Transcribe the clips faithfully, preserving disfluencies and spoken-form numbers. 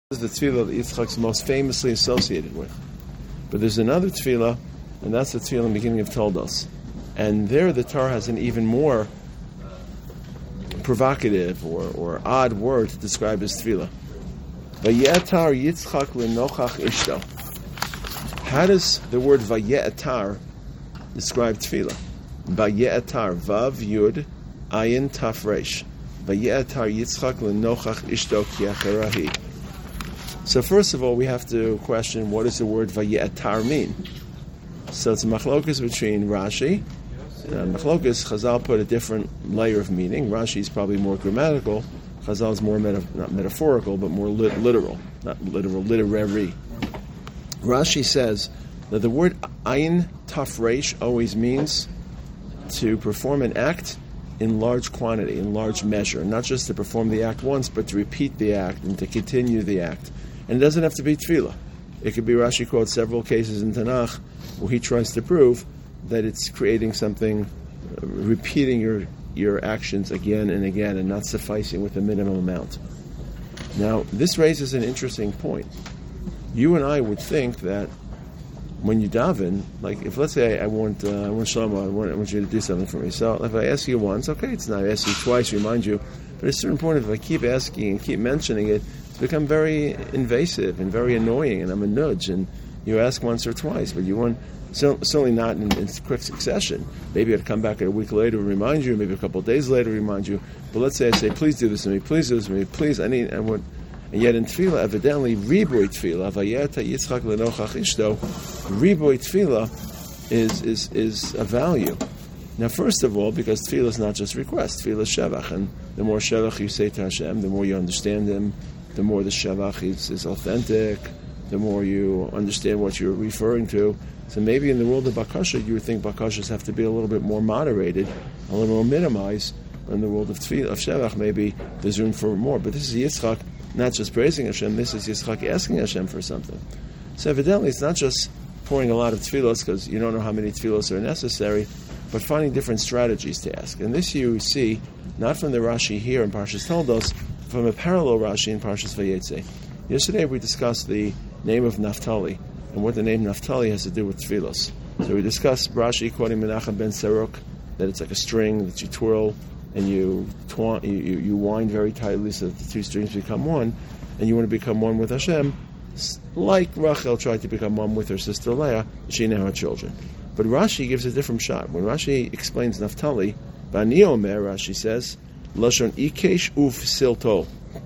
is the tefillah that Yitzchak's most famously associated with. But there's another tefillah, and that's the tefillah in the beginning of Toldos. And there the Torah has an even more provocative or, or odd word to describe his tefillah. Vayetar Yitzchak le'nochach ishto. How does the word vayetar describe tefillah? Vayetar, vav yud ayin taf resh. Vayetar Yitzchak le'nochach ishto ki acharahi. So first of all, we have to question, what does the word vayetar mean? So it's a machlokas between Rashi and machlokas. Chazal put a different layer of meaning. Rashi is probably more grammatical. Chazal is more meta, not metaphorical, but more lit, literal, not literal, literary. Rashi says that the word ayin taf resh always means to perform an act in large quantity, in large measure, not just to perform the act once, but to repeat the act and to continue the act. And it doesn't have to be tefillah. It could be, Rashi quotes several cases in Tanakh where he tries to prove that it's creating something, uh, repeating your, your actions again and again and not sufficing with a minimum amount. Now, this raises an interesting point. You and I would think that when you daven, like if let's say I want, uh, I want Shlomo, I want, I want you to do something for me. So if I ask you once, okay, it's not. I ask you twice, remind you. But it's certain point, if I keep asking and keep mentioning it, it's become very invasive and very annoying, and I'm a nudge. And you ask once or twice, but you want, so, certainly not in, in quick succession. Maybe I'd come back a week later and remind you, maybe a couple of days later remind you. But let's say I say, please do this to me, please do this to me, please, I need, I want. And yet in tefillah, evidently, riboy tefillah, vayeta yitzchak lenochach ishto, riboy tefillah is, is, is a value. Now, first of all, because tefillah is not just request, tefillah is shevach, and the more shevach you say to Hashem, the more you understand Him, the more the shevach is, is authentic, the more you understand what you're referring to. So maybe in the world of bakasha, you would think bakashas have to be a little bit more moderated, a little more minimized. In the world of tefillah, of shevach, maybe there's room for more. But this is Yitzchak not just praising Hashem, this is Yitzchak asking Hashem for something. So evidently it's not just pouring a lot of tefillos because you don't know how many tefillos are necessary, but finding different strategies to ask. And this you see not from the Rashi here in Parshas Toldos, from a parallel Rashi in Parshas Vayetze. Yesterday we discussed the name of Naphtali and what the name Naphtali has to do with tefillos. So we discussed Rashi quoting Menachem ben Seruk, that it's like a string that you twirl and you, twa- you, you you wind very tightly so that the two strings become one, and you want to become one with Hashem, like Rachel tried to become one with her sister Leah. She now had children. But Rashi gives a different shot. When Rashi explains Naphtali, Bani Omer, Rashi says, Lashon Ikesh Uf Silto.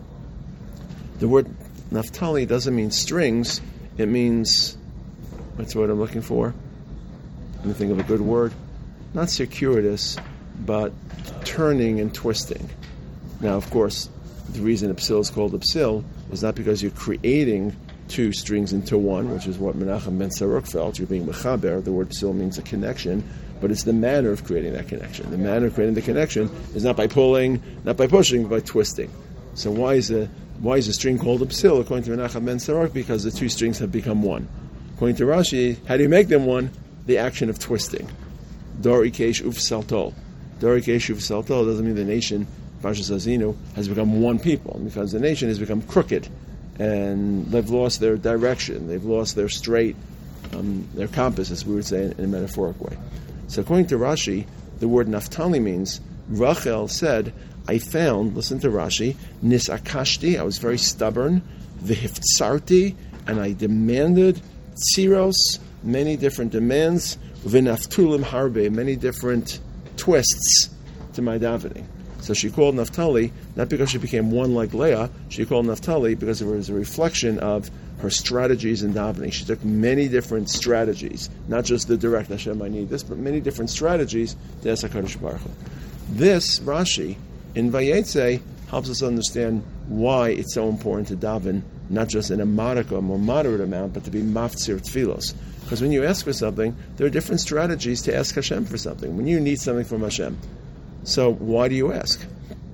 The word Naphtali doesn't mean strings, it means, what's the word I'm looking for? Let me think of a good word. Not circuitous, but turning and twisting. Now, of course, the reason Ipsil is called Ipsil is not because you're creating two strings into one, which is what Menachem ben Seruk felt. You're being mechaber. The word Ipsil means a connection, but it's the manner of creating that connection. The manner of creating the connection is not by pulling, not by pushing, but by twisting. So why is a why is a string called Ipsil according to Menachem ben Seruk? Because the two strings have become one. According to Rashi, how do you make them one? The action of twisting. Dor ikesh uf saltol. Dorik Yeshuv Salto doesn't mean the nation, Parshas Azinu, has become one people, because the nation has become crooked, and they've lost their direction, they've lost their straight, um, their compass, as we would say in, in a metaphoric way. So according to Rashi, the word Naphtali means, Rachel said, I found, listen to Rashi, Nisakashti, I was very stubborn, Vihiftsarti, and I demanded Tziros, many different demands, Vinaftulim Harbe, many different twists to my davening. So she called Naphtali, not because she became one like Leah, she called Naphtali because it was a reflection of her strategies in davening. She took many different strategies, not just the direct Hashem, I need this, but many different strategies to ask HaKadosh Baruch Hu. This, Rashi, in Vayetze, helps us understand why it's so important to daven, not just in a modicum or moderate amount, but to be maftzir tfilos. Because when you ask for something, there are different strategies to ask Hashem for something. When you need something from Hashem. So why do you ask?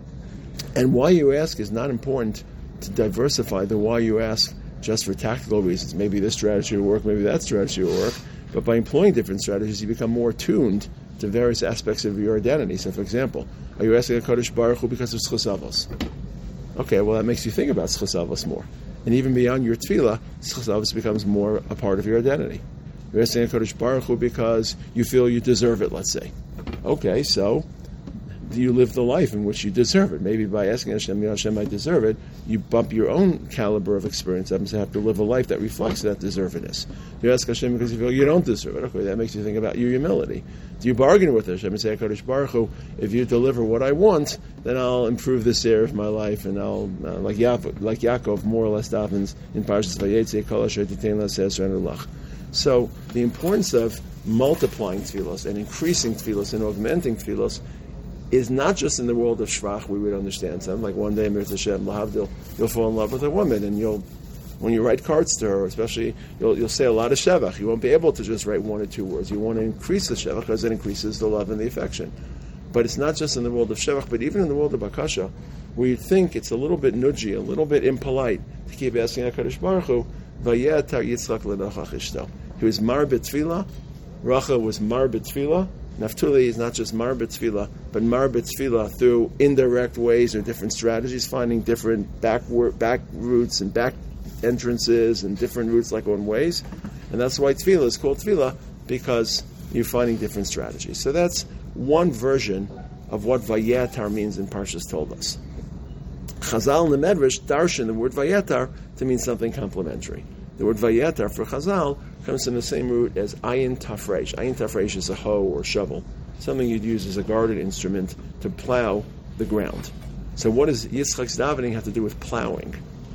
And why you ask is not important to diversify the why you ask just for tactical reasons. Maybe this strategy will work, maybe that strategy will work. But by employing different strategies, you become more tuned to various aspects of your identity. So for example, are you asking HaKadosh Baruch Hu because of Schus Avos? Okay, well that makes you think about Schus Avos more. And even beyond your tefillah, Yitzchak becomes more a part of your identity. You're asking HaKadosh Baruch Hu because you feel you deserve it, let's say. Okay, so you live the life in which you deserve it. Maybe by asking Hashem, Hashem, I deserve it, you bump your own caliber of experience up and say, I have to live a life that reflects that deservedness. You ask Hashem because you feel you don't deserve it. Okay, that makes you think about your humility. Do you bargain with Hashem and say, HaKadosh Baruch Hu, if you deliver what I want, then I'll improve this area of my life, and I'll, uh, like, Yaakov, like Yaakov more or less davens in Parshas Vayetze, Kol Asher Titein La'aseh Yisrael Lach. So the importance of multiplying tefillos and increasing tefillos and augmenting tefillos is not just in the world of shvach. We would understand something like one day, Mirz Hashem, Lahavdil, you'll fall in love with a woman, and you'll, when you write cards to her, especially, you'll, you'll say a lot of shevach. You won't be able to just write one or two words. You want to increase the shevach because it increases the love and the affection. But it's not just in the world of shevach, but even in the world of bakasha, where you think it's a little bit nudgy, a little bit impolite to keep asking HaKadosh Baruch Hu, Vayetar Yitzchak lenochach ishto. He was mar b'tefillah. Rachel was mar b'tefillah. Naftuli is not just mar b'tefillah, but mar b'tefillah through indirect ways or different strategies, finding different back back routes and back entrances and different routes like one ways. And that's why tefillah is called tefillah, because you're finding different strategies. So that's one version of what Vayetar means in Parshas told us. Chazal in the Medrash darshan the word Vayetar to mean something complementary. The word Vayetar for Chazal comes from the same root as ayin tafresh. Ayin tafresh is a hoe or shovel, something you'd use as a guarded instrument to plow the ground. So what does Yitzchak's davening have to do with plowing?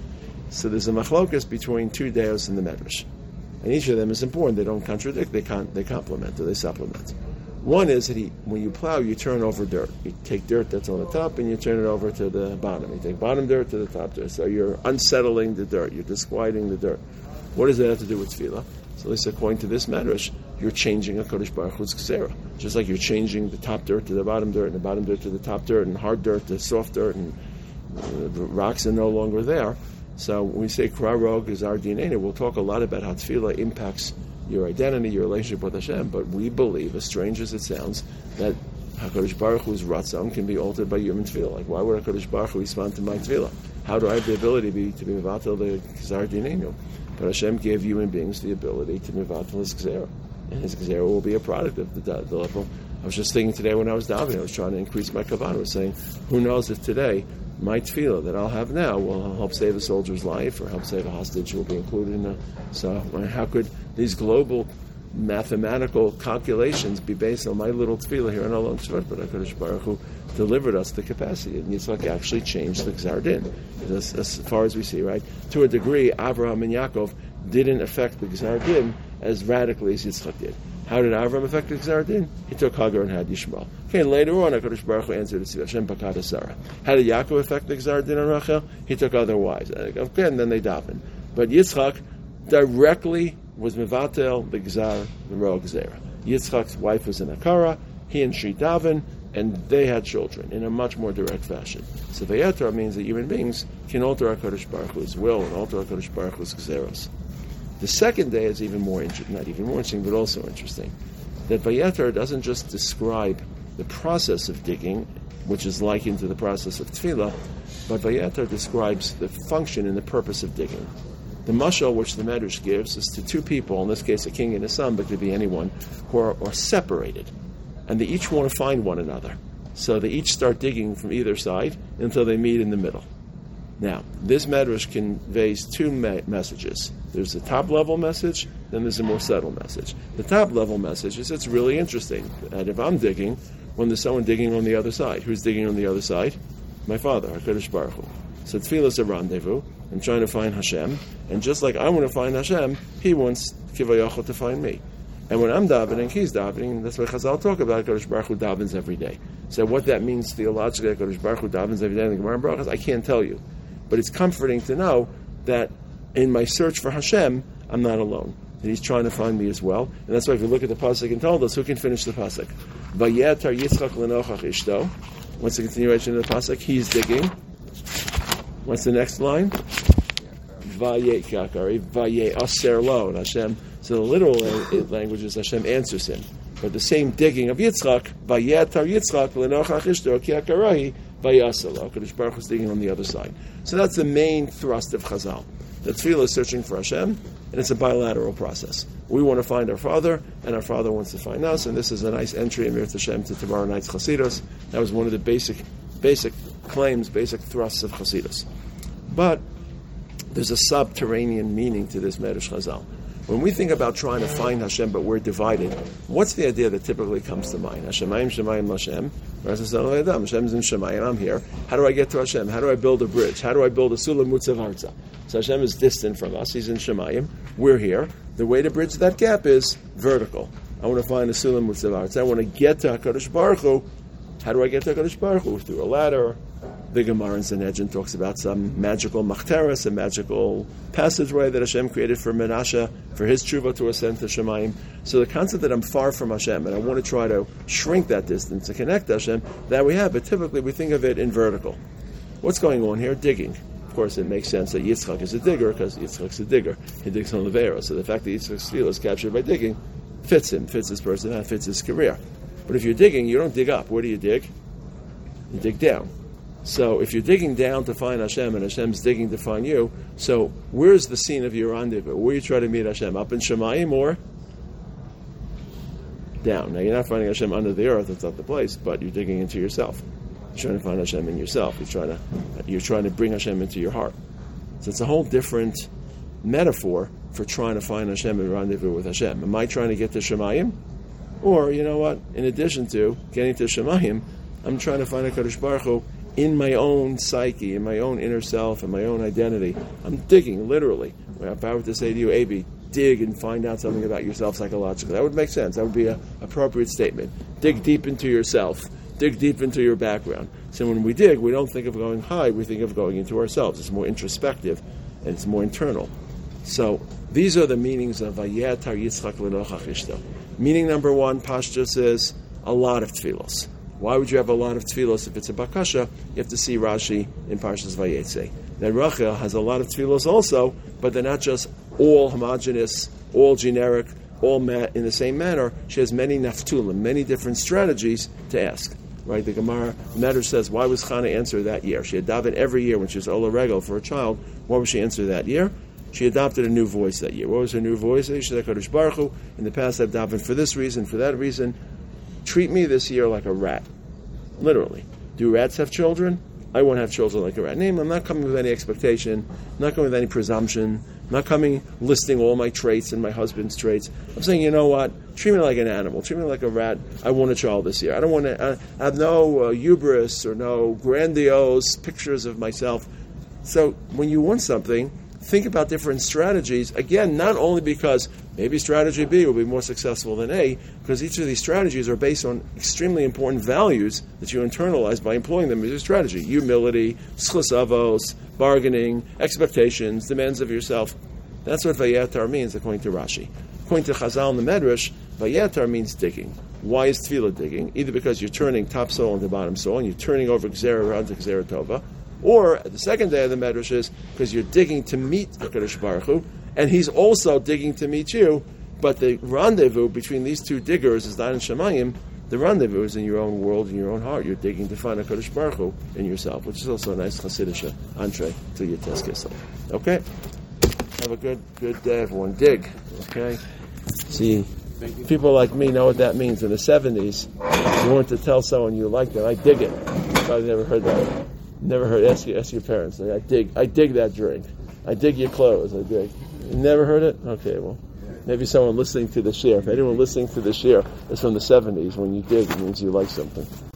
So there's a machlokas between two deos in the Medrash. And each of them is important. They don't contradict, they con- they complement, or they supplement. One is that he, when you plow, you turn over dirt. You take dirt that's on the top and you turn it over to the bottom. You take bottom dirt to the top dirt. So you're unsettling the dirt. You're disquieting the dirt. What does that have to do with tefillah? So at least according to this Medrash, you're changing a Kodesh Baruch Hu's Gzera. Just like you're changing the top dirt to the bottom dirt, and the bottom dirt to the top dirt, and hard dirt to soft dirt, and uh, the rocks are no longer there. So when we say Krarog is our D N A, we'll talk a lot about how tefillah impacts your identity, your relationship with Hashem, but we believe, as strange as it sounds, that HaKadosh Baruch Hu's Ratzon can be altered by human tefillah. Like, why would HaKadosh Baruch Hu respond to my tefillah? How do I have the ability to be, to be Mevatel the Gzar Dinenu? But Hashem gave human beings the ability to Mevatel his Gzera. And his Gzera will be a product of the, the level. I was just thinking today when I was davening, I was trying to increase my kavanah. I was saying, who knows if today my tefillah that I'll have now will help save a soldier's life or help save a hostage who will be included in a... So how could these global mathematical calculations be based on my little tefillah here in Olam Shvat? But HaKadosh Baruch Hu delivered us the capacity. And Yitzchak actually changed the Gzar Din, as, as far as we see, right? To a degree, Avraham and Yaakov didn't affect the Gzar Din as radically as Yitzchak did. How did Avram affect the Gzar Din? He took Hagar and had Yishmael. Okay, and later on, HaKadosh Baruch Hu answered to Hashem Pakad Sarah. How did Yaakov affect the Gzar Din on Rachel? He took other wives. Okay, and then they davened. But Yitzchak directly was Mevatel, the Gzar, the Roa Gzera. Yitzchak's wife was in Akara, he and she daven, and they had children in a much more direct fashion. So Vayetar means that human beings can alter HaKadosh Baruch Hu's will and alter HaKadosh Baruch Hu's Gzeros. The second day is even more interesting, not even more interesting, but also interesting. That Vayetar doesn't just describe the process of digging, which is likened to the process of tefillah, but Vayetar describes the function and the purpose of digging. The mashal which the Medrash gives is to two people, in this case a king and a son, but could be anyone, who are, are separated. And they each want to find one another. So they each start digging from either side until they meet in the middle. Now, this Medrash conveys two me- messages. There's a top-level message, then there's a more subtle message. The top-level message is it's really interesting. And if I'm digging, when there's someone digging on the other side, who's digging on the other side? My Father, HaKadosh Baruch Hu. So tefillah is a rendezvous. I'm trying to find Hashem, and just like I want to find Hashem, He wants Kivayachal to find me. And when I'm davening, He's davening. That's why Chazal talk about HaKadosh Baruch Hu davens every day. So what that means theologically, HaKadosh Baruch Hu davens every day in the Gemara and Brachos, I can't tell you. But it's comforting to know that in my search for Hashem, I'm not alone. That He's trying to find me as well. And that's why if you look at the pasuk and told us, who can finish the pasuk? Vayetar Yitzchak lenochach ishto. What's the continuation of the pasuk? He's digging. What's the next line? Vaye kakari, vaye aser lo. And Hashem, so the literal language is Hashem answers him. But the same digging of Yitzchak, vayetar Yitzchak lenochach ishto kakarahi, vaye aser lo. HaKadosh Baruch Hu is digging on the other side. So that's the main thrust of Chazal. The tefillah is searching for Hashem, and it's a bilateral process. We want to find our Father, and our Father wants to find us, and this is a nice entry in Mirz Hashem to tomorrow night's Chasidus. That was one of the basic basic claims, basic thrusts of Chasidus. But there's a subterranean meaning to this Medrash Chazal. When we think about trying to find Hashem, but we're divided, what's the idea that typically comes to mind? Hashemayim, Shemayim, Hashem. Hashem's in Shemayim, I'm here. How do I get to Hashem? How do I build a bridge? How do I build a Sulam Mutzav Arza? So Hashem is distant from us. He's in Shemayim. We're here. The way to bridge that gap is vertical. I want to find a Sulam Mutzav Arza. I want to get to HaKadosh Baruch Hu. How do I get to HaKadosh Baruch Hu? Through a ladder. The Gemara in Sanhedrin talks about some magical machteres, a magical passageway that Hashem created for Menashe, for his tshuva to ascend to Shemayim. So the concept that I'm far from Hashem, and I want to try to shrink that distance to connect to Hashem, that we have, but typically we think of it in vertical. What's going on here? Digging. Of course, it makes sense that Yitzchak is a digger, because Yitzchak's a digger. He digs on Levera. So the fact that Yitzchak's tefillah is captured by digging fits him, fits his personality, fits his career. But if you're digging, you don't dig up. Where do you dig? You dig down. So if you're digging down to find Hashem and Hashem's digging to find you, so where's the scene of your rendezvous? Where you try to meet Hashem? Up in Shemayim or down? Now you're not finding Hashem under the earth, that's not the place, but you're digging into yourself. You're trying to find Hashem in yourself. You're trying to you're trying to bring Hashem into your heart. So it's a whole different metaphor for trying to find Hashem and rendezvous with Hashem. Am I trying to get to Shemayim? Or, you know what, in addition to getting to Shemayim, I'm trying to find HaKadosh Baruch Hu in my own psyche, in my own inner self, in my own identity. I'm digging, literally. If I were to say to you, Abi, dig and find out something about yourself psychologically, that would make sense. That would be an appropriate statement. Dig deep into yourself. Dig deep into your background. So when we dig, we don't think of going high, we think of going into ourselves. It's more introspective, and it's more internal. So these are the meanings of Vayetar Yitzchak L'nochach Ishto. Meaning number one, Pashto says, a lot of tefillos. Why would you have a lot of tefillos if it's a bakasha? You have to see Rashi in Parshas Vayetze. That Rachel has a lot of tefillos also, but they're not just all homogeneous, all generic, all ma- in the same manner. She has many naftulim, many different strategies to ask. Right? The Gemara Medrash says, why was Chana answer that year? She had davened every year when she was Ola Regel for a child. Why would she answer that year? She adopted a new voice that year. What was her new voice? She said, HaKadosh Baruch Hu, in the past I've davened for this reason, for that reason. Treat me this year like a rat. Literally. Do rats have children? I won't have children like a rat. Name, I'm not coming with any expectation, not coming with any presumption, not coming listing all my traits and my husband's traits. I'm saying, you know what? Treat me like an animal. Treat me like a rat. I want a child this year. I don't want to I have no uh, hubris or no grandiose pictures of myself. So when you want something, think about different strategies. Again, not only because maybe strategy B will be more successful than A, because each of these strategies are based on extremely important values that you internalize by employing them as a strategy. Humility, schus avos, bargaining, expectations, demands of yourself. That's what Vayetar means, according to Rashi. According to Chazal and the Medrash, Vayetar means digging. Why is tefillah digging? Either because you're turning top soul into bottom soul, and you're turning over Gzera onto Gzera Tova, or the second day of the Medrash is because you're digging to meet HaKadosh Baruch Hu, and he's also digging to meet you, but the rendezvous between these two diggers is not in Shemayim. The rendezvous is in your own world, in your own heart. You're digging to find HaKadosh Baruch Hu in yourself, which is also a nice Hasidic entree to your Teskis. Okay? Have a good good day, everyone. Dig. Okay? See, people like me know what that means. In the seventies, you want to tell someone you like them, I dig it. You probably never heard that. Never heard. Ask your, ask your parents. Like, I dig. I dig that drink. I dig your clothes. I dig. You never heard it? Okay. Well, maybe someone listening to the share. If anyone listening to the share is from the seventies, when you dig, it means you like something.